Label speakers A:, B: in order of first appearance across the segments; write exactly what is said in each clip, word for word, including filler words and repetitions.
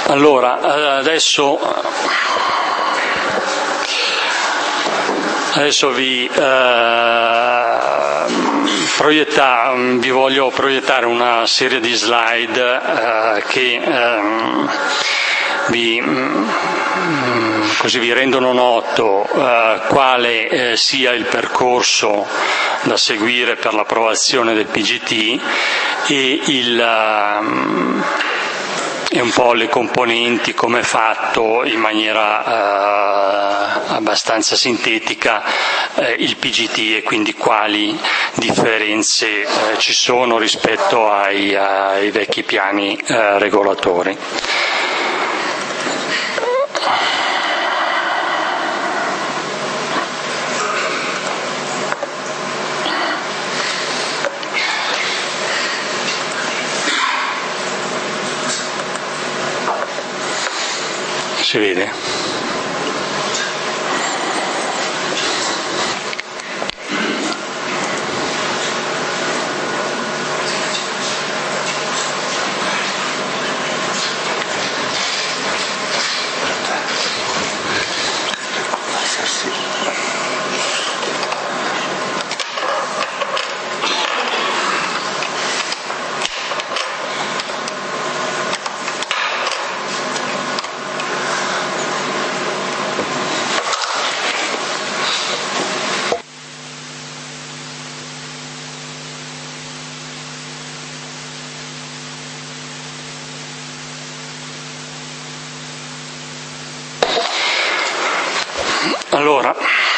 A: Allora, adesso, adesso vi, eh, proietta, vi voglio proiettare una serie di slide eh, che eh, vi, così vi rendono noto eh, quale eh, sia il percorso da seguire per l'approvazione del P G T e il... Eh, e un po' le componenti, come è fatto in maniera eh, abbastanza sintetica eh, il P G T e quindi quali differenze eh, ci sono rispetto ai, ai vecchi piani eh, regolatori. Si vede? Allora,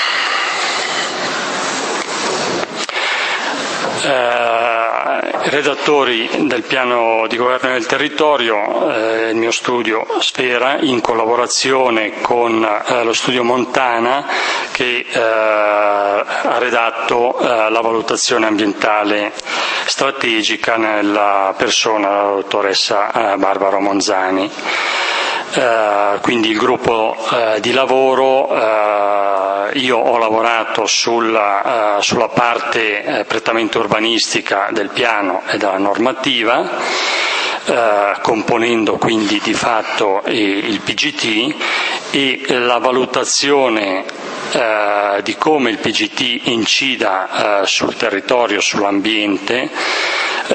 A: eh, redattori del piano di governo del territorio, eh, il mio studio Sfera, in collaborazione con eh, lo studio Montana, che eh, ha redatto eh, la valutazione ambientale strategica nella persona della dottoressa eh, Barbara Monzani. Uh, quindi il gruppo uh, di lavoro, uh, io ho lavorato sulla, uh, sulla parte uh, prettamente urbanistica del piano e della normativa, uh, componendo quindi di fatto eh, il P G T e la valutazione uh, di come il P G T incida uh, sul territorio, sull'ambiente, uh,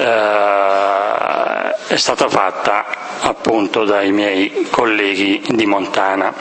A: è stata fatta appunto dai miei colleghi di Montana.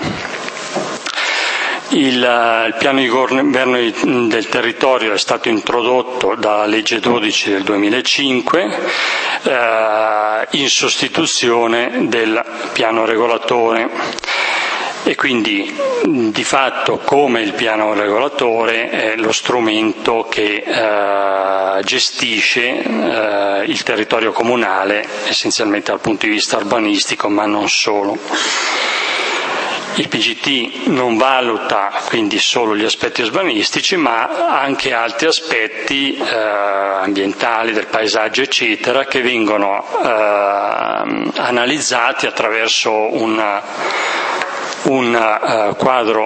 A: Il, il piano di governo del territorio è stato introdotto dalla legge dodici del duemilacinque eh, in sostituzione del piano regolatore. E quindi di fatto, come il piano regolatore, è lo strumento che eh, gestisce eh, il territorio comunale, essenzialmente dal punto di vista urbanistico, ma non solo. Il P G T non valuta quindi solo gli aspetti urbanistici, ma anche altri aspetti eh, ambientali, del paesaggio, eccetera, che vengono eh, analizzati attraverso una un uh, quadro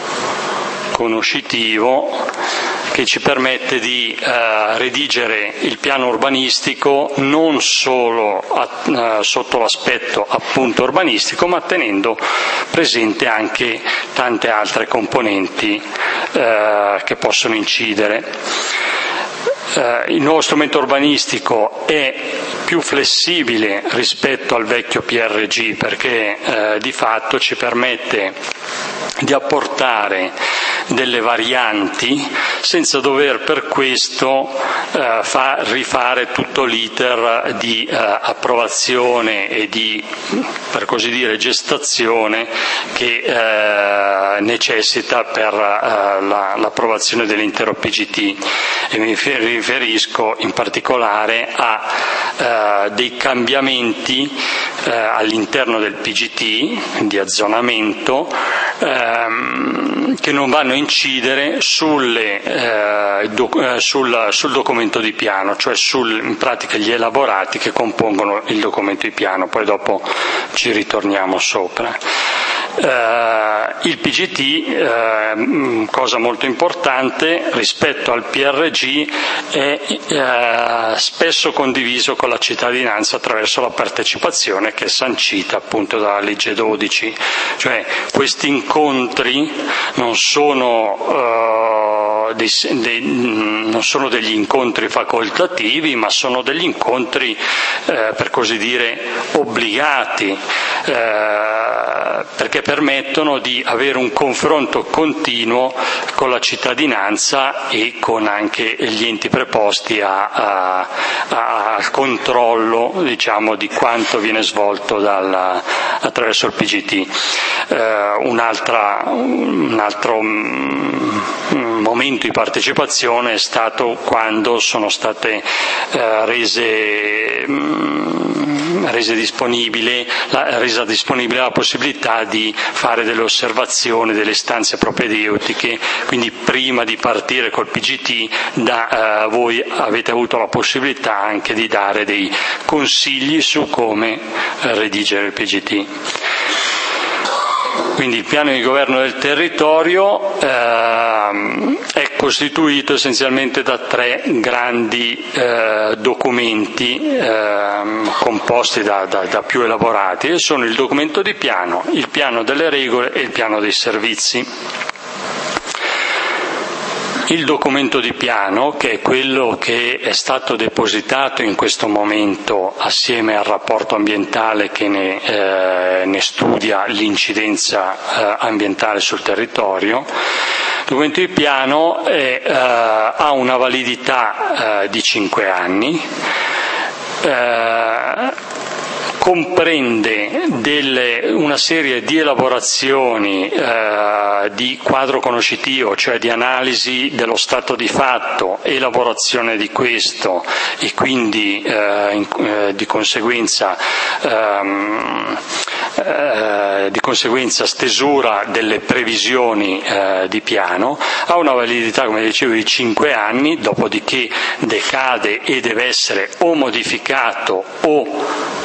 A: conoscitivo che ci permette di uh, redigere il piano urbanistico non solo a, uh, sotto l'aspetto appunto urbanistico, ma tenendo presente anche tante altre componenti uh, che possono incidere. Uh, il nuovo strumento urbanistico è più flessibile rispetto al vecchio P R G, perché uh, di fatto ci permette di apportare delle varianti senza dover per questo eh, fa, rifare tutto l'iter di eh, approvazione e di, per così dire, gestazione che eh, necessita per eh, la, l'approvazione dell'intero P G T. E mi riferisco in particolare a eh, dei cambiamenti eh, all'interno del P G T di azzonamento ehm, che non vanno a incidere sulle, eh, doc- eh, sul, sul documento di piano, cioè sul, in pratica gli elaborati che compongono il documento di piano, poi dopo ci ritorniamo sopra. Eh, il P G T, eh, cosa molto importante, rispetto al P R G è eh, spesso condiviso con la cittadinanza attraverso la partecipazione, che è sancita appunto dalla legge dodici, cioè questi incontri non sono, eh, dei, dei, non sono degli incontri facoltativi, ma sono degli incontri eh, per così dire obbligati, eh, perché permettono di avere un confronto continuo con la cittadinanza e con anche gli enti preposti a, a, a, al controllo, diciamo, di quanto viene svolto dal, attraverso il P G T. Eh, un'altra, un altro momento di partecipazione è stato quando sono state eh, rese, mh, rese disponibile, la, resa disponibile la possibilità di fare delle osservazioni, delle istanze propedeutiche, quindi prima di partire col P G T da, eh, voi avete avuto la possibilità anche di dare dei consigli su come eh, redigere il P G T. Quindi il piano di governo del territorio eh, è costituito essenzialmente da tre grandi eh, documenti eh, composti da, da, da più elaborati, e sono il documento di piano, il piano delle regole e il piano dei servizi. Il documento di piano, che è quello che è stato depositato in questo momento assieme al rapporto ambientale che ne, eh, ne studia l'incidenza eh, ambientale sul territorio, il documento di piano è, eh, ha una validità eh, di cinque anni, eh, comprende delle, una serie di elaborazioni eh, di quadro conoscitivo, cioè di analisi dello stato di fatto, elaborazione di questo e quindi eh, in, eh, di conseguenza ehm, eh, di conseguenza stesura delle previsioni eh, di piano. Ha una validità, come dicevo, di cinque anni, dopodiché decade e deve essere o modificato o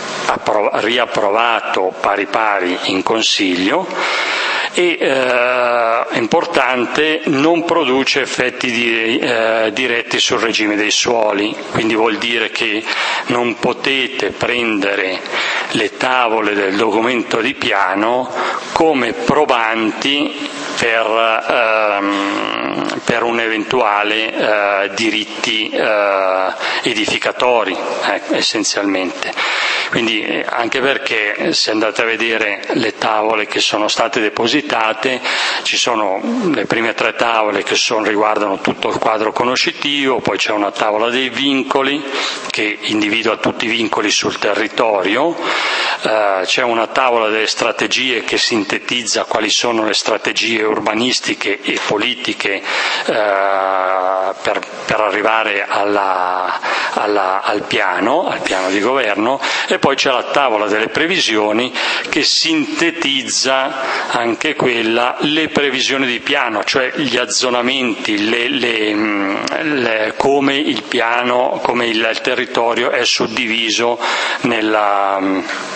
A: riapprovato pari pari in Consiglio, e eh, è importante, non produce effetti di, eh, diretti sul regime dei suoli, quindi vuol dire che non potete prendere le tavole del documento di piano come probanti per, ehm, per un eventuale eh, diritti eh, edificatori, eh, essenzialmente. Quindi eh, anche perché se andate a vedere le tavole che sono state depositate, ci sono le prime tre tavole che sono, riguardano tutto il quadro conoscitivo, poi c'è una tavola dei vincoli che individua tutti i vincoli sul territorio, eh, c'è una tavola delle strategie che sintetizza quali sono le strategie urbanistiche e politiche eh, per, per arrivare alla, alla, al piano, al piano di governo, e poi c'è la tavola delle previsioni che sintetizza anche quella le previsioni di piano, cioè gli azzonamenti, le, le, le, come il piano, come il, il territorio è suddiviso nella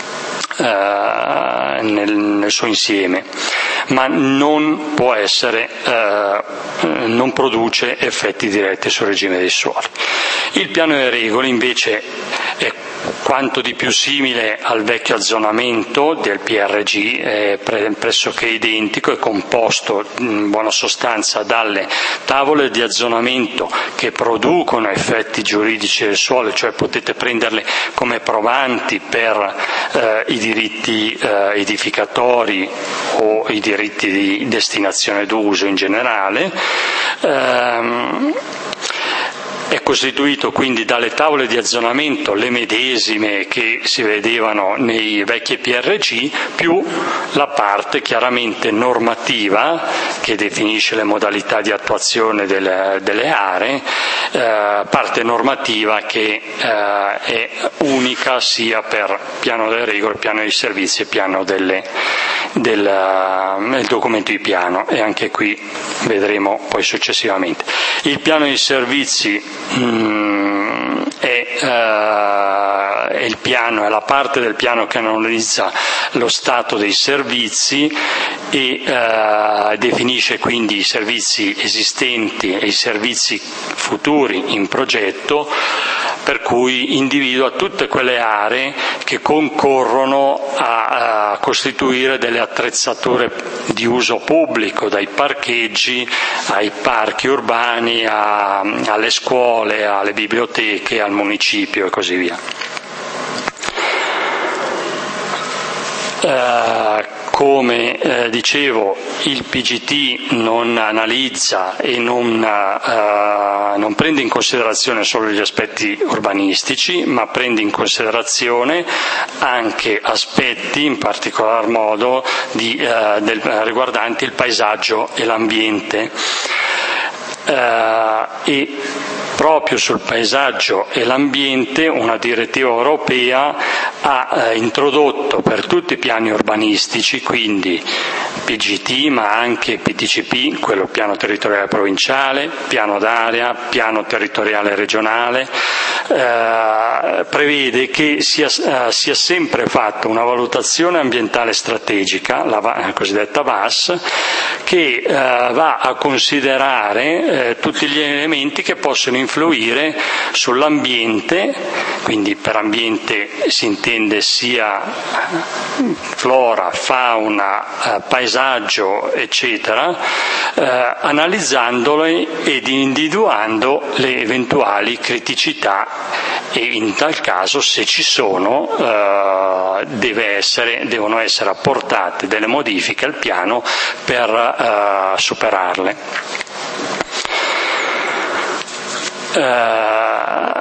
A: Uh, nel, nel suo insieme, ma non può essere, uh, non produce effetti diretti sul regime dei suoli. Il piano delle regole invece è quanto di più simile al vecchio azzonamento del P R G, è pressoché identico, è composto in buona sostanza dalle tavole di azzonamento che producono effetti giuridici del suolo, cioè potete prenderle come provanti per eh, i diritti eh, edificatori o i diritti di destinazione d'uso in generale. Ehm, È costituito quindi dalle tavole di azzonamento, le medesime che si vedevano nei vecchi P R G, più la parte chiaramente normativa che definisce le modalità di attuazione delle, delle aree, eh, parte normativa che eh, è unica sia per piano delle regole, piano dei servizi e piano delle, del, del documento di piano, e anche qui vedremo poi successivamente. Il piano dei servizi Mm, è, uh, è il piano, è la parte del piano che analizza lo stato dei servizi e eh, definisce quindi i servizi esistenti e i servizi futuri in progetto, per cui individua tutte quelle aree che concorrono a, a costituire delle attrezzature di uso pubblico, dai parcheggi ai parchi urbani, a, alle scuole, alle biblioteche, al municipio e così via. Uh, come eh, dicevo, il P G T non analizza e non, uh, non prende in considerazione solo gli aspetti urbanistici, ma prende in considerazione anche aspetti, in particolar modo, di, uh, del, riguardanti il paesaggio e l'ambiente. Uh, e proprio sul paesaggio e l'ambiente una direttiva europea ha eh, introdotto per tutti i piani urbanistici, quindi P G T ma anche P T C P, quello piano territoriale provinciale, piano d'area, piano territoriale regionale, eh, prevede che sia, eh, sia sempre fatta una valutazione ambientale strategica, la, la cosiddetta V A S, che eh, va a considerare eh, tutti gli elementi che possono influire sull'ambiente, quindi per ambiente si intende sia flora, fauna, eh, paesaggio, eccetera, eh, analizzandole ed individuando le eventuali criticità e in tal caso, se ci sono, eh, deve essere, devono essere apportate delle modifiche al piano per eh, superarle. Uh,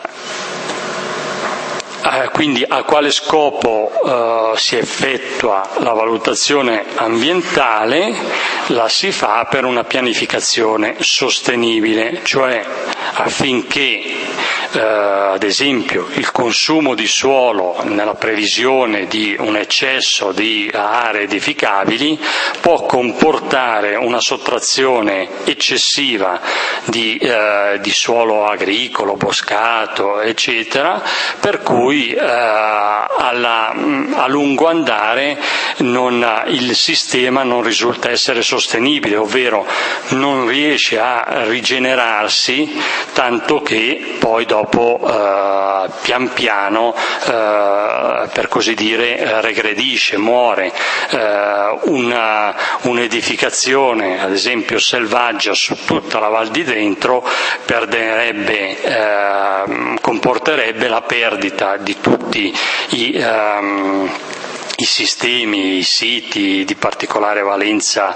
A: quindi a quale scopo uh, si effettua la valutazione ambientale? La si fa per una pianificazione sostenibile, cioè affinché uh, ad esempio il consumo di suolo nella previsione di un eccesso di aree edificabili può comportare una sottrazione eccessiva di, uh, di suolo agricolo, boscato, eccetera, per cui eh, alla, a lungo andare non, il sistema non risulta essere sostenibile, ovvero non riesce a rigenerarsi, tanto che poi dopo eh, pian piano, eh, per così dire, regredisce, muore. Eh, una, un'edificazione, ad esempio selvaggia, su tutta la Val di Dentro perderebbe, eh, comporterebbe la perdita di tutti i, um, i sistemi, i siti di particolare valenza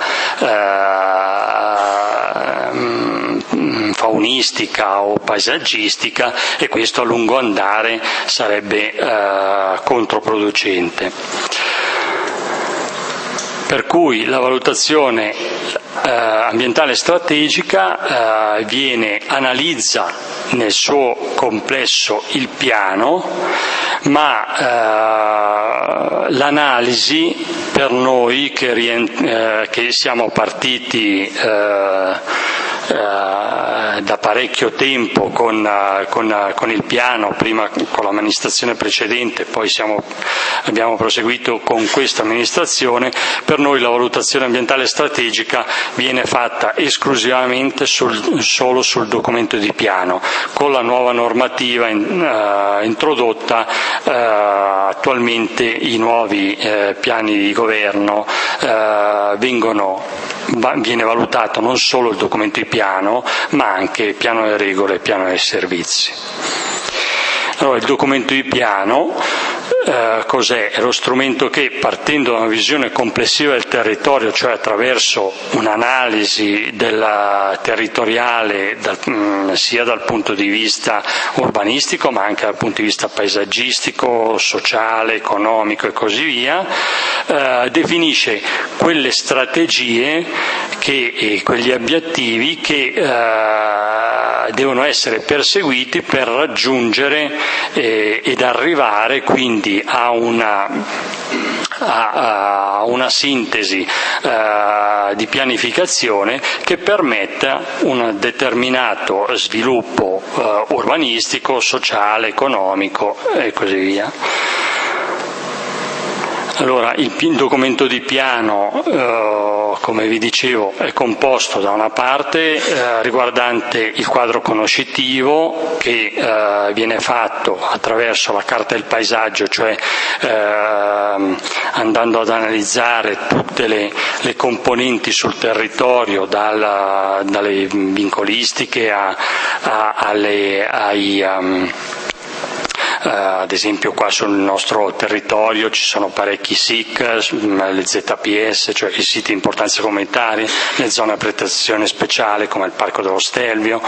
A: uh, faunistica o paesaggistica, e questo a lungo andare sarebbe uh, controproducente. Per cui la valutazione eh, ambientale strategica eh, viene, analizza nel suo complesso il piano, ma eh, l'analisi per noi che, rient- eh, che siamo partiti eh, Uh, da parecchio tempo con, uh, con, uh, con il piano, prima con l'amministrazione precedente, poi siamo, abbiamo proseguito con questa amministrazione. Per noi la valutazione ambientale strategica viene fatta esclusivamente sul, solo sul documento di piano. Con la nuova normativa in, uh, introdotta uh, attualmente i nuovi uh, piani di governo uh, vengono viene valutato non solo il documento di piano, ma anche il piano delle regole e il piano dei servizi. Allora, il documento di piano eh, cos'è? È lo strumento che, partendo da una visione complessiva del territorio, cioè attraverso un'analisi della territoriale dal, mh, sia dal punto di vista urbanistico ma anche dal punto di vista paesaggistico, sociale, economico e così via, eh, definisce quelle strategie che, e quegli obiettivi che eh, devono essere perseguiti per raggiungere eh, ed arrivare quindi a una a, a una sintesi uh, di pianificazione che permetta un determinato sviluppo uh, urbanistico, sociale, economico e così via. Allora, il documento di piano, eh, come vi dicevo, è composto da una parte eh, riguardante il quadro conoscitivo che eh, viene fatto attraverso la carta del paesaggio, cioè eh, andando ad analizzare tutte le, le componenti sul territorio, dalla, dalle vincolistiche a, a, alle, ai... Um, Uh, ad esempio qua sul nostro territorio ci sono parecchi S I C, le Z P S, cioè i siti di importanza comunitaria, le zone a protezione speciale come il Parco dello Stelvio.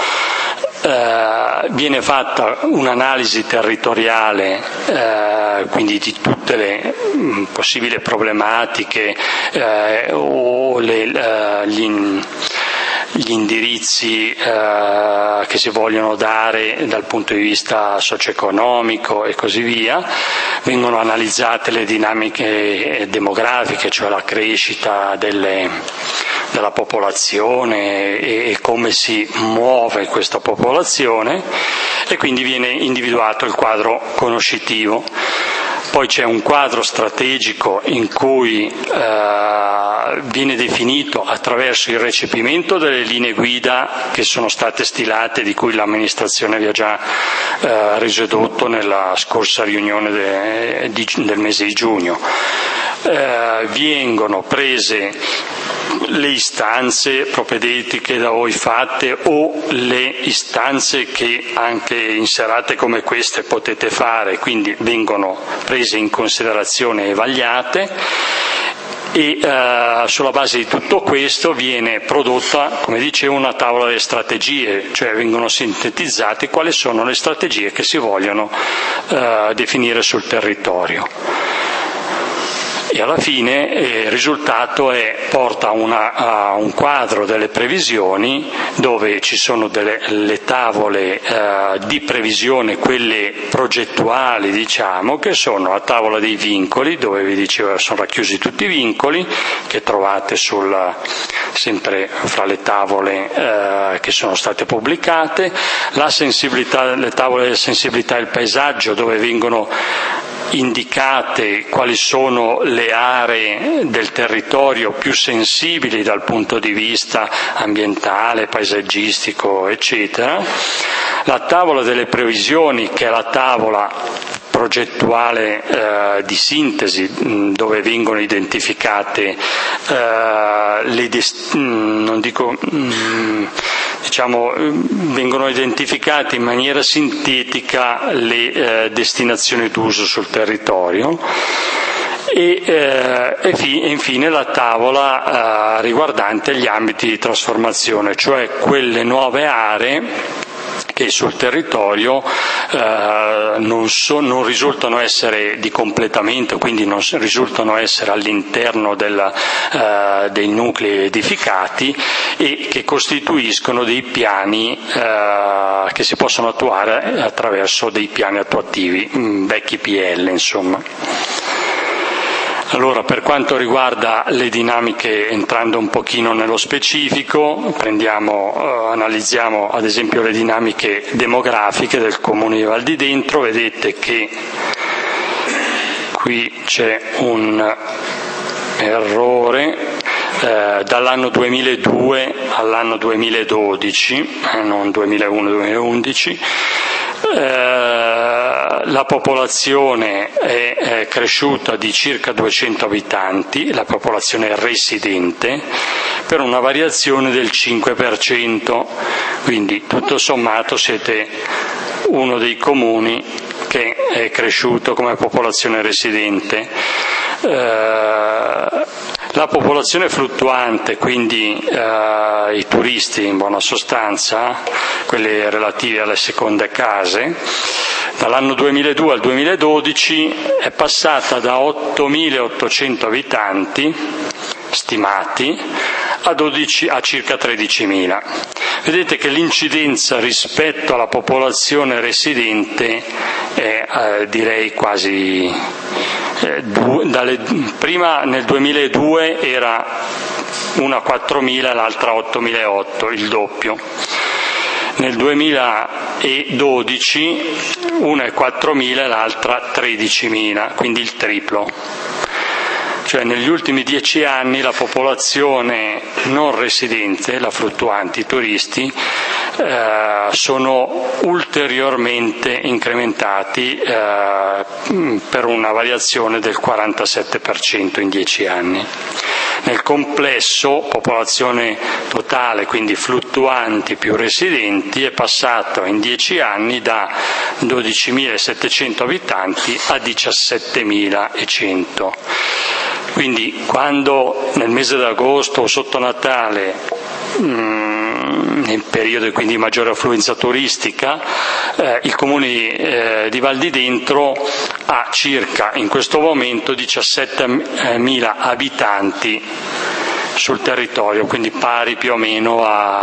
A: Uh, viene fatta un'analisi territoriale uh, quindi di tutte le mh, possibili problematiche uh, o le, uh, gli gli indirizzi eh, che si vogliono dare dal punto di vista socio-economico e così via. Vengono analizzate le dinamiche demografiche, cioè la crescita delle, della popolazione e, e come si muove questa popolazione, e quindi viene individuato il quadro conoscitivo. Poi c'è un quadro strategico in cui eh, viene definito attraverso il recepimento delle linee guida che sono state stilate, di cui l'amministrazione vi ha già eh, reso edotto nella scorsa riunione de, di, del mese di giugno. Eh, vengono prese le istanze propedeutiche da voi fatte o le istanze che anche in serate come queste potete fare, quindi vengono prese in considerazione e vagliate, e eh, sulla base di tutto questo viene prodotta, come dicevo, una tavola delle strategie, cioè vengono sintetizzate quali sono le strategie che si vogliono eh, definire sul territorio. E alla fine eh, il risultato è, porta una, a un quadro delle previsioni dove ci sono delle le tavole eh, di previsione, quelle progettuali diciamo, che sono la tavola dei vincoli, dove vi dicevo sono racchiusi tutti i vincoli che trovate sul, sempre fra le tavole eh, che sono state pubblicate, la sensibilità, le tavole della sensibilità del paesaggio, dove vengono indicate quali sono le aree del territorio più sensibili dal punto di vista ambientale, paesaggistico, eccetera. La tavola delle previsioni, che è la tavola progettuale eh, di sintesi, mh, dove vengono identificate eh, le dest- mh, non dico mh, diciamo vengono identificate in maniera sintetica le eh, destinazioni d'uso sul territorio, e, eh, e, fi- e infine la tavola eh, riguardante gli ambiti di trasformazione, cioè quelle nuove aree che sul territorio eh, non, so, non risultano essere di completamento, quindi non risultano essere all'interno della, eh, dei nuclei edificati, e che costituiscono dei piani eh, che si possono attuare attraverso dei piani attuativi, vecchi P L insomma. Allora, per quanto riguarda le dinamiche, entrando un pochino nello specifico, prendiamo, eh, analizziamo ad esempio le dinamiche demografiche del comune di Val di Dentro. Vedete che qui c'è un errore, eh, dall'anno duemiladue all'anno duemiladodici, eh, non duemilauno duemilaundici, Eh, la popolazione è, è cresciuta di circa duecento abitanti, la popolazione residente, per una variazione del cinque per cento, quindi tutto sommato siete uno dei comuni che è cresciuto come popolazione residente. Eh, La popolazione fluttuante, quindi eh, i turisti in buona sostanza, quelli relativi alle seconde case, dall'anno duemiladue al duemiladodici è passata da ottomilaottocento abitanti stimati a, dodici, a circa tredicimila. Vedete che l'incidenza rispetto alla popolazione residente è eh, direi quasi eh, due, dalle, prima nel duemiladue era una a quattromila e l'altra a ottomilaottocento, il doppio. Nel duemiladodici una a quattromila e l'altra a tredicimila, quindi il triplo. Cioè negli ultimi dieci anni la popolazione non residente, la fluttuanti, i turisti, eh, sono ulteriormente incrementati eh, per una variazione del quarantasette per cento in dieci anni. Nel complesso, popolazione totale, quindi fluttuanti più residenti, è passato in dieci anni da dodicimilasettecento abitanti a diciassettemilaecento. Quindi quando nel mese d'agosto o sotto Natale, mh, nel periodo quindi di maggiore affluenza turistica, eh, il comune eh, di Val di Dentro ha circa in questo momento diciassettemila abitanti sul territorio, quindi pari più o meno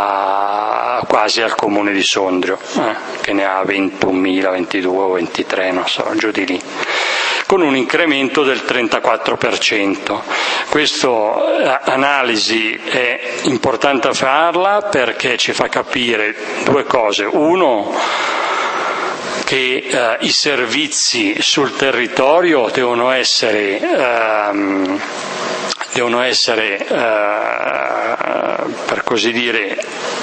A: a quasi al comune di Sondrio, eh, che ne ha ventunomila, ventidue o ventitré, non so, giù di lì, con un incremento del trentaquattro per cento. Questa analisi è importante farla perché ci fa capire due cose. Uno, che eh, i servizi sul territorio devono essere, ehm, devono essere eh, per così dire,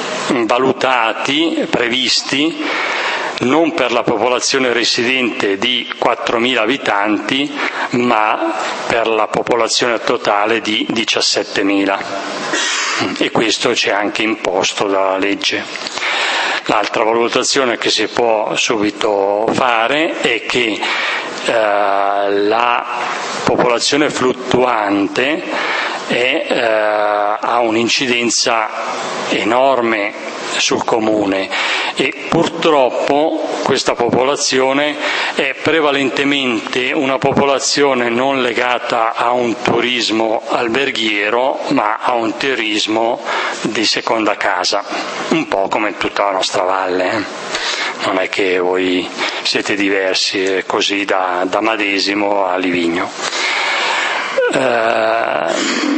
A: valutati, previsti, non per la popolazione residente di quattromila abitanti, ma per la popolazione totale di diciassettemila. E questo c'è anche imposto dalla legge. L'altra valutazione che si può subito fare è che eh, la popolazione fluttuante è, eh, ha un'incidenza enorme sul comune e purtroppo questa popolazione è prevalentemente una popolazione non legata a un turismo alberghiero, ma a un turismo di seconda casa, un po' come tutta la nostra valle. Eh? Non è che voi siete diversi, è così da, da Madesimo a Livigno. Eh,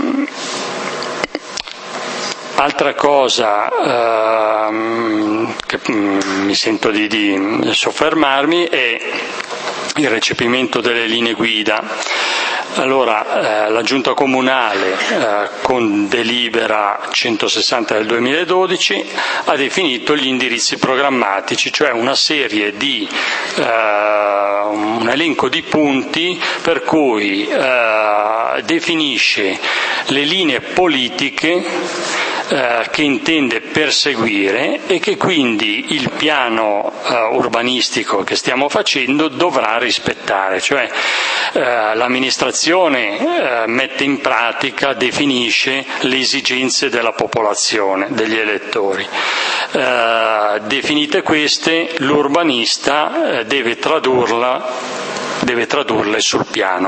A: Altra cosa ehm, che mh, mi sento di, di soffermarmi è il recepimento delle linee guida. Allora, eh, la Giunta Comunale, eh, con delibera centosessanta del duemiladodici, ha definito gli indirizzi programmatici, cioè una serie di, eh, un elenco di punti per cui eh, definisce le linee politiche Eh, che intende perseguire e che quindi il piano eh, urbanistico che stiamo facendo dovrà rispettare, cioè eh, l'amministrazione eh, mette in pratica, definisce le esigenze della popolazione, degli elettori. Eh, definite queste, l'urbanista eh, deve tradurla, deve tradurle sul piano.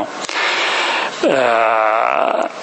A: Eh,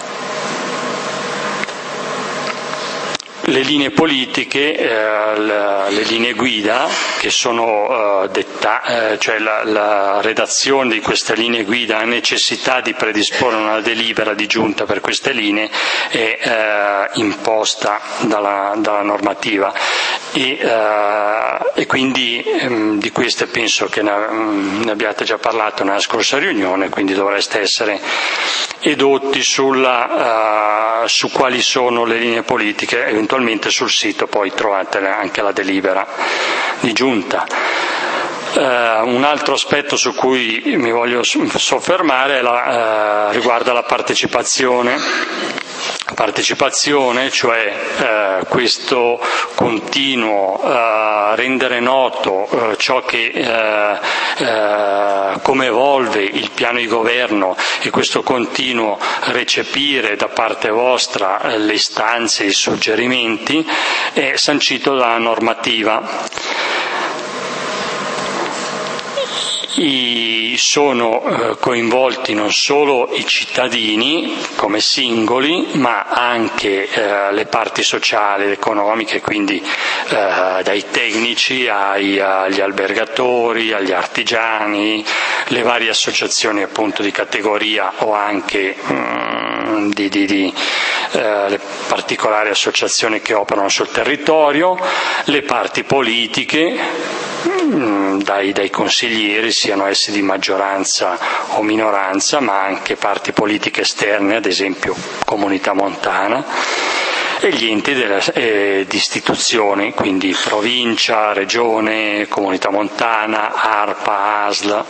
A: Le linee politiche, eh, le, le linee guida, che sono eh, detta, eh, cioè la, la redazione di queste linee guida, la necessità di predisporre una delibera di giunta per queste linee è eh, imposta dalla, dalla normativa e, eh, e quindi ehm, di queste penso che ne, ne abbiate già parlato nella scorsa riunione, quindi dovreste essere edotti sulla, uh, su quali sono le linee politiche, eventualmente sul sito poi trovate anche la delibera di giunta. Uh, un altro aspetto su cui mi voglio soffermare è la, uh, riguarda la partecipazione. Partecipazione, cioè eh, questo continuo eh, rendere noto eh, ciò che eh, eh, come evolve il piano di governo e questo continuo recepire da parte vostra eh, le istanze e i suggerimenti è sancito dalla normativa. I, sono eh, coinvolti non solo i cittadini come singoli, ma anche eh, le parti sociali ed economiche, quindi eh, dai tecnici ai, agli albergatori, agli artigiani, le varie associazioni appunto di categoria o anche mm, di, di, di eh, le particolari associazioni che operano sul territorio, le parti politiche, Dai, dai consiglieri, siano essi di maggioranza o minoranza, ma anche parti politiche esterne, ad esempio Comunità Montana, e gli enti delle, eh, di istituzioni, quindi provincia, regione, Comunità Montana, ARPA, A S L,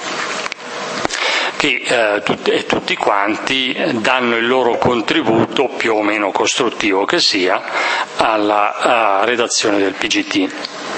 A: che eh, tut- e tutti quanti danno il loro contributo, più o meno costruttivo che sia, alla uh, redazione del P G T.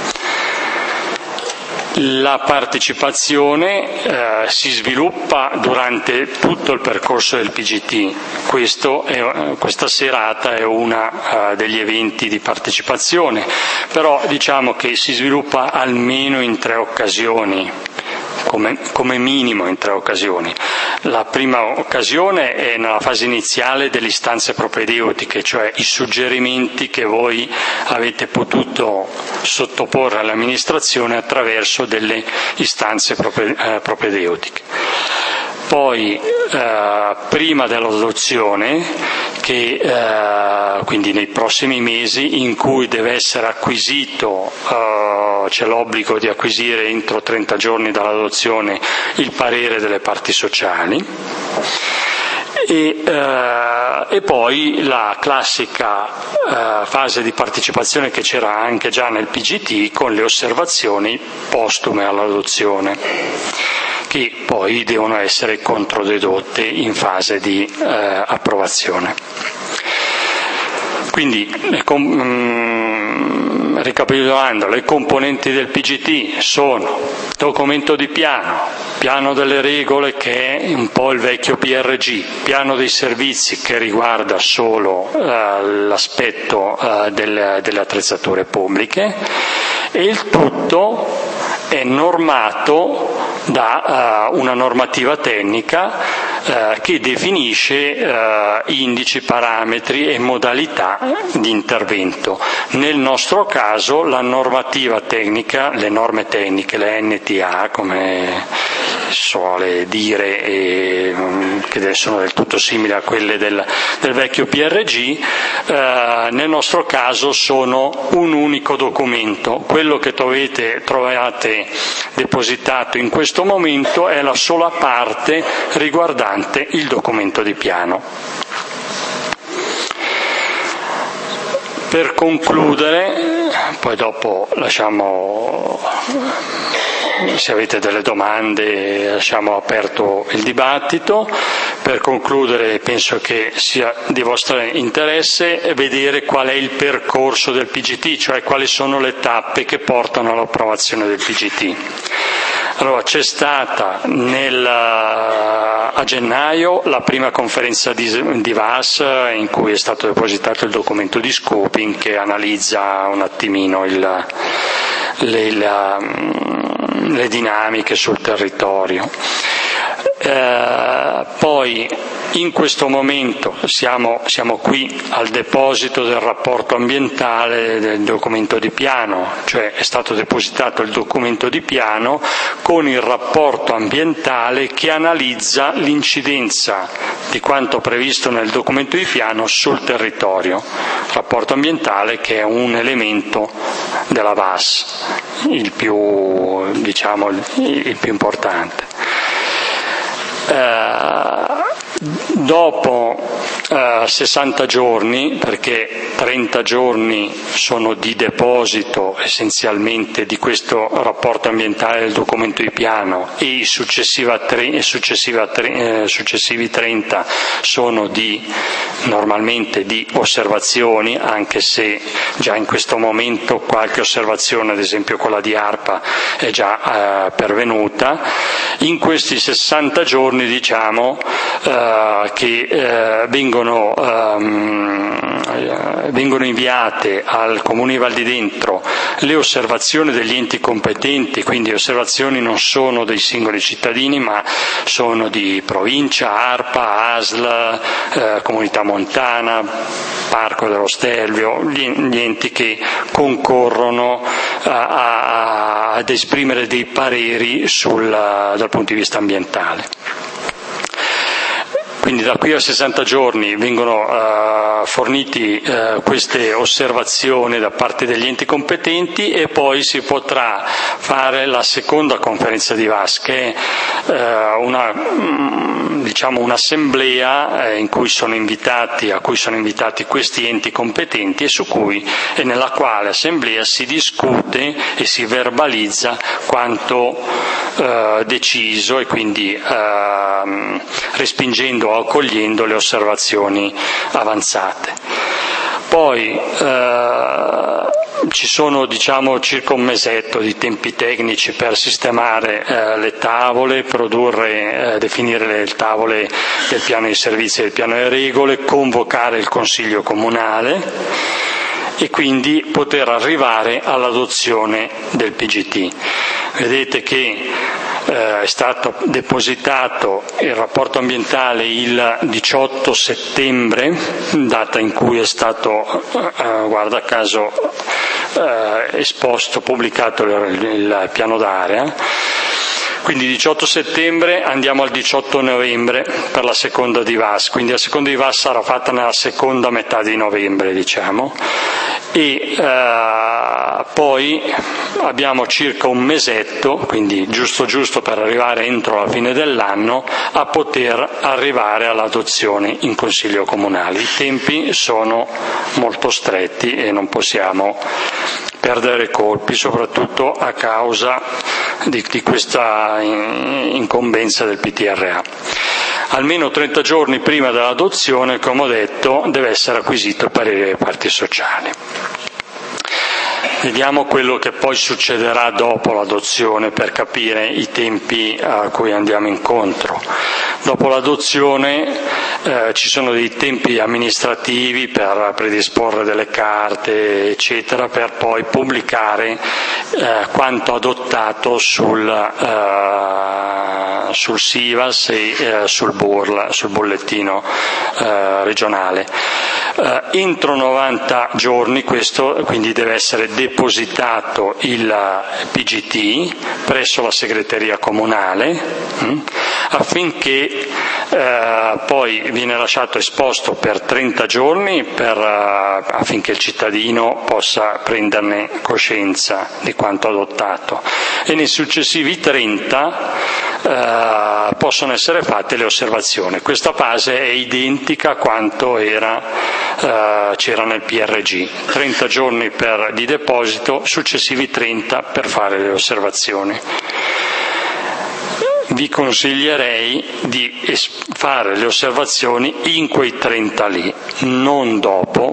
A: La partecipazione eh, si sviluppa durante tutto il percorso del P G T. Questo è, questa serata è una uh, degli eventi di partecipazione, però diciamo che si sviluppa almeno in tre occasioni, come, come minimo in tre occasioni. La prima occasione è nella fase iniziale delle istanze propedeutiche, cioè i suggerimenti che voi avete potuto sottoporre all'amministrazione attraverso delle istanze propedeutiche. Poi, eh, prima dell'adozione, che eh, quindi nei prossimi mesi, in cui deve essere acquisito, eh, c'è l'obbligo di acquisire entro trenta giorni dall'adozione il parere delle parti sociali, e, eh, e poi la classica eh, fase di partecipazione che c'era anche già nel P G T, con le osservazioni postume all'adozione, che poi devono essere controdedotte in fase di eh, approvazione. Quindi, com- ricapitolando, le componenti del P G T sono documento di piano, piano delle regole, che è un po' il vecchio P R G, piano dei servizi, che riguarda solo eh, l'aspetto eh, del, delle attrezzature pubbliche, e il tutto è normato da uh, una normativa tecnica uh, che definisce uh, indici, parametri e modalità di intervento. Nel nostro caso la normativa tecnica, le norme tecniche, le N T A, come suole dire, e, um, che sono del tutto simili a quelle del, del vecchio P R G, uh, nel nostro caso sono un unico documento. Quello che trovate, trovate depositato in questo momento è la sola parte riguardante il documento di piano. Per concludere, poi dopo lasciamo, se avete delle domande, lasciamo aperto il dibattito. Per concludere, penso che sia di vostro interesse vedere qual è il percorso del P G T, cioè quali sono le tappe che portano all'approvazione del P G T. Allora, c'è stata nel, a gennaio la prima conferenza di, di V A S, in cui è stato depositato il documento di scoping che analizza un attimino il, le, la, le dinamiche sul territorio. Eh, poi in questo momento siamo, siamo qui al deposito del rapporto ambientale del documento di piano, cioè è stato depositato il documento di piano con il rapporto ambientale che analizza l'incidenza di quanto previsto nel documento di piano sul territorio. Rapporto ambientale che è un elemento della V A S, il più, diciamo, il più importante. Uh, dopo uh, sessanta giorni, perché trenta giorni sono di deposito essenzialmente di questo rapporto ambientale del documento di piano, e i successiva tre, successiva tre, eh, successivi trenta sono di, normalmente di osservazioni, anche se già in questo momento qualche osservazione, ad esempio quella di ARPA, è già eh, pervenuta. In questi sessanta giorni diciamo eh, che eh, vengono vengono, um, vengono inviate al Comune di Val di Dentro le osservazioni degli enti competenti, quindi le osservazioni non sono dei singoli cittadini ma sono di provincia, ARPA, A S L, eh, Comunità Montana, Parco dello Stelvio, gli, gli enti che concorrono a, a, ad esprimere dei pareri sul, dal punto di vista ambientale. Quindi da qui a sessanta giorni vengono uh, forniti uh, queste osservazioni da parte degli enti competenti e poi si potrà fare la seconda conferenza di V A S, che è uh, una, diciamo, un'assemblea in cui sono invitati, a cui sono invitati questi enti competenti e su cui e nella quale assemblea si discute e si verbalizza quanto uh, deciso e quindi uh, respingendo o accogliendo le osservazioni avanzate. Poi eh, ci sono diciamo circa un mesetto di tempi tecnici per sistemare eh, le tavole, produrre, eh, definire le tavole del piano di servizi e del piano di regole, convocare il Consiglio Comunale e quindi poter arrivare all'adozione del P G T. Vedete che eh, è stato depositato il rapporto ambientale il diciotto settembre, data in cui è stato, eh, guarda caso, eh, esposto, pubblicato il, il piano d'area. Quindi diciotto settembre andiamo al diciotto novembre per la seconda di V A S, quindi la seconda di V A S sarà fatta nella seconda metà di novembre, diciamo, e eh, poi abbiamo circa un mesetto, quindi giusto giusto per arrivare entro la fine dell'anno, a poter arrivare all'adozione in Consiglio Comunale. I tempi sono molto stretti e non possiamo perdere colpi, soprattutto a causa di, di questa incombenza del P T R A. Almeno trenta giorni prima dell'adozione, come ho detto, deve essere acquisito il parere delle parti sociali. Vediamo quello che poi succederà dopo l'adozione per capire i tempi a cui andiamo incontro. Dopo l'adozione eh, ci sono dei tempi amministrativi per predisporre delle carte, eccetera, per poi pubblicare eh, quanto adottato sul, eh, sul S I V A S e eh, sul B U R L, sul bollettino eh, regionale. Eh, entro novanta giorni questo quindi deve essere depositato il P G T presso la segreteria comunale mh, affinché eh, poi viene lasciato esposto per trenta giorni per, uh, affinché il cittadino possa prenderne coscienza di quanto adottato e nei successivi trenta uh, possono essere fatte le osservazioni. Questa fase è identica a quanto era, uh, c'era nel P R G, trenta giorni per, di deposito, successivi trenta per fare le osservazioni. Vi consiglierei di fare le osservazioni in quei trenta lì, non dopo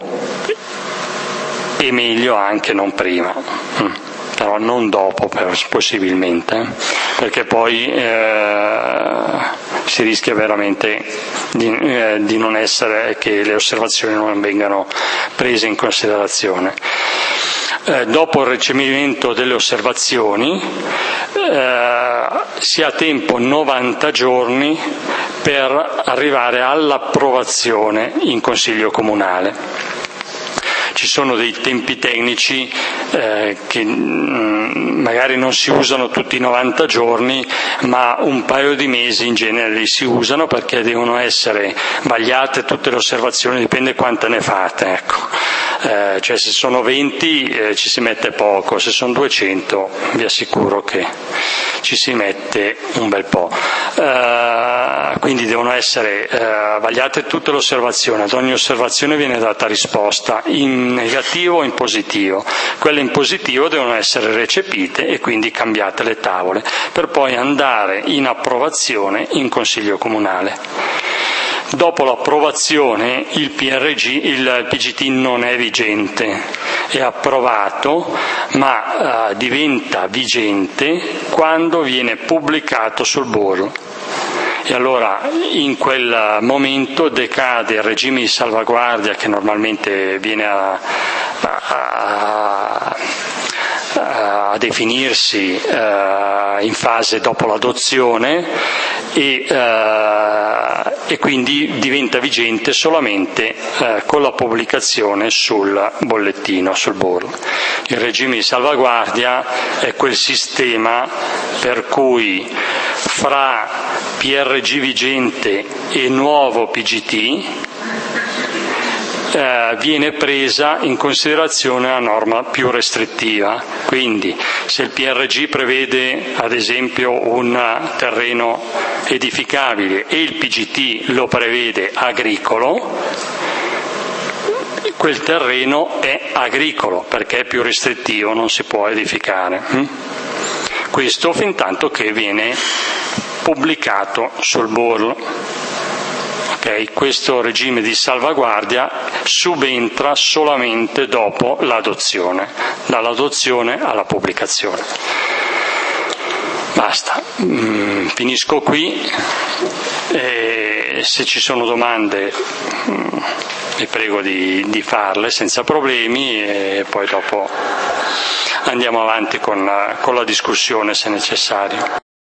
A: e meglio anche non prima, però non dopo possibilmente, perché poi eh, si rischia veramente di, eh, di non essere, che le osservazioni non vengano prese in considerazione. Eh, dopo il ricevimento delle osservazioni eh, si ha tempo novanta giorni per arrivare all'approvazione in Consiglio Comunale. Ci sono dei tempi tecnici eh, che mh, magari non si usano tutti i novanta giorni, ma un paio di mesi in genere li si usano perché devono essere vagliate tutte le osservazioni, dipende quante ne fate, ecco. Eh, cioè se sono venti eh, ci si mette poco, se sono duecento vi assicuro che ci si mette un bel po'. Eh, quindi devono essere eh, vagliate tutte le osservazioni, ad ogni osservazione viene data risposta in negativo o in positivo. Quelle in positivo devono essere recepite e quindi cambiate le tavole per poi andare in approvazione in Consiglio Comunale. Dopo l'approvazione il P R G, il P G T non è vigente, è approvato, ma eh, diventa vigente quando viene pubblicato sul B U R L. E allora in quel momento decade il regime di salvaguardia che normalmente viene a, a, a definirsi uh, in fase dopo l'adozione e, uh, e quindi diventa vigente solamente uh, con la pubblicazione sul bollettino, sul B U R L. Il regime di salvaguardia è quel sistema per cui fra P R G vigente e nuovo P G T Eh, viene presa in considerazione la norma più restrittiva. Quindi se il P R G prevede ad esempio un terreno edificabile e il P G T lo prevede agricolo, quel terreno è agricolo perché è più restrittivo, non si può edificare. Questo fin tanto che viene pubblicato sul B U R L. Okay, questo regime di salvaguardia subentra solamente dopo l'adozione, dall'adozione alla pubblicazione. Basta, mm, finisco qui, e se ci sono domande mm, vi prego di, di farle senza problemi e poi dopo andiamo avanti con, con la discussione se necessario.